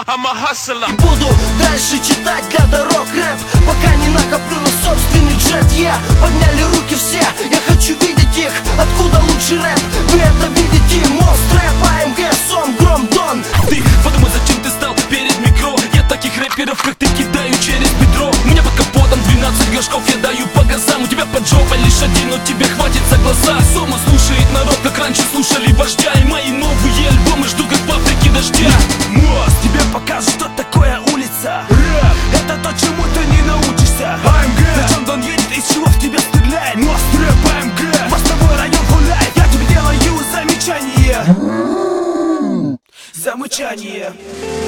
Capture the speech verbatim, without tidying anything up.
I'm a hustler. Буду дальше читать для дорог рэп, пока не накоплю на собственный джет. Я подняли руки все, я хочу видеть их. Откуда лучший рэп? Вы это видите? Мост рэп, АМГ, сон, гром, дон. Ты подумай, зачем ты стал перед микро? Я таких рэперов, как ты, кидаю через бедро. У меня под капотом двенадцать горшков, я даю по газам. У тебя под жопой лишь один, но тебе хватит за глаза. Сумма